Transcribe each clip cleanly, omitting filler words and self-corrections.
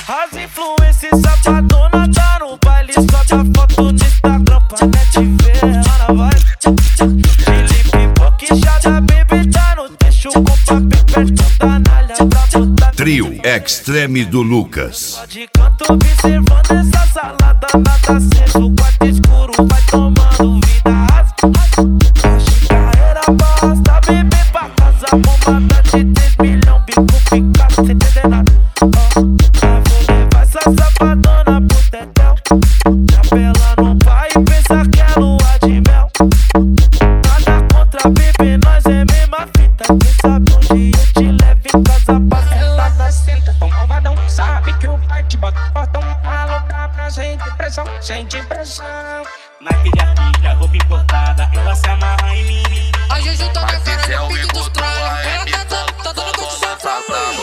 As influências safadona tá no baile, sobe a foto no Instagram pra net ver. Ela vai de pipoquejada, baby, tá no deixo com papel perto da nalha pra botar. Trio Extreme do Lucas. De canto observando essa salada, nada aceso, quarto escuro, vai tomando vida. Carreira basta, bebê pra casa, bombada de 3 milhões, bico fica sem entender nada. Vou levar essa safadona pro tetel. Chapela no pai e pensa que é lua de mel. Nada contra, bebê, nós é mesma fita. Quem sabe um dia eu te levo em casa pra sentar na cinta. Malvadão sabe que o pai te bota portão. Alocar pra gente pressão, sente pressão. Na pilha, roupa importada, ela se amarra em mim. A Juju tá na cara no pique dos crânios. Ela tá dando com esse safado.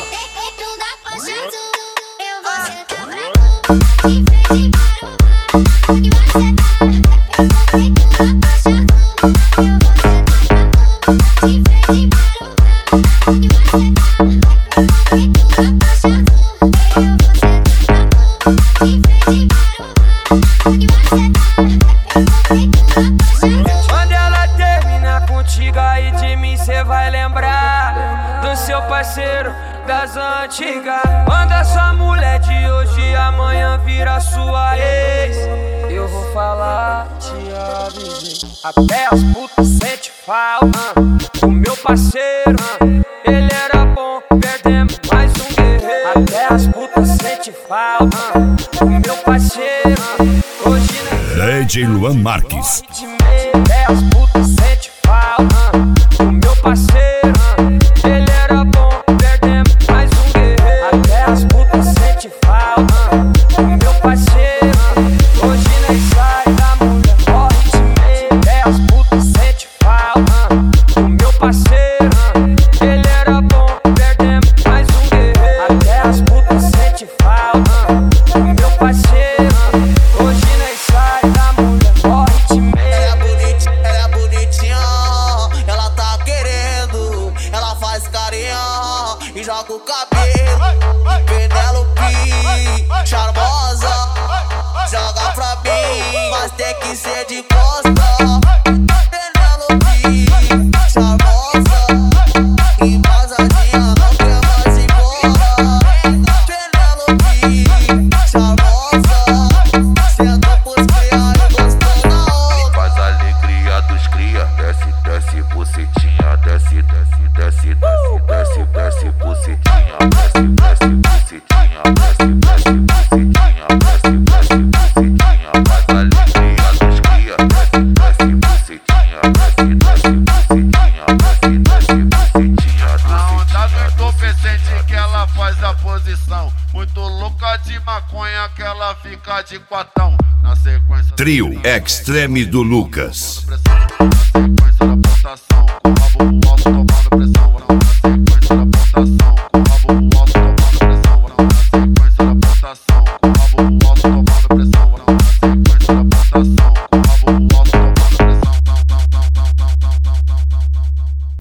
Eu vou sentar pra tu, de frente para o mar. E você tá feito apaixonado. Eu vou sentar pra tu, de frente para o mar. E você tá feito apaixonado. Eu vou sentar pra tu, de frente para o mar. E você tá feito apaixonado. Quando ela termina contigo, aí de mim cê vai lembrar do seu parceiro das antigas. Quando a sua mulher de hoje, amanhã vira sua ex, eu vou falar, te avisei. Até as putas sente falta do meu parceiro. Ele era bom, perdemos mais um guerreiro. Até as putas sente falta do meu parceiro. Hoje DJ Luan Marques. até as putas sente falta do meu parceiro. Ele era bom, perdemos mais um guerreiro. Até as putas sente falta do meu parceiro. Hoje nem sai da mulher, morre de medo. Até as putas sente falta do meu parceiro. Ele era bom, perdemos mais um guerreiro. Até as putas sente falta do meu parceiro. Hoje nem sai da mulher, morre de medo. Ela é bonitinha, ela tá querendo. Ela faz carinha e joga o cabelo. Penelope, charmosa, joga pra mim, mas tem que ser de costa. Penelope, charmosa, embasadinha, não quer mais ir embora. Penelope, charmosa, senta pros cria e gostou na onda. Faz a alegria dos cria, desce, desce, bucetinha, desce, desce, desce, desce, desce, desce, bucetinha, desce, desce, bucetinha, desce, desce, bucetinha, desce, desce, bucetinha. Faz a alegria dos cria, desce, desce, bucetinha, desce, desce, bucetinha, desce, desce, bucetinha, A onda do bucetinha, entorpecente que ela faz a posição. Muito louca de maconha que ela fica de quatão. Na sequência Trio Extreme do Lucas. na sequência ela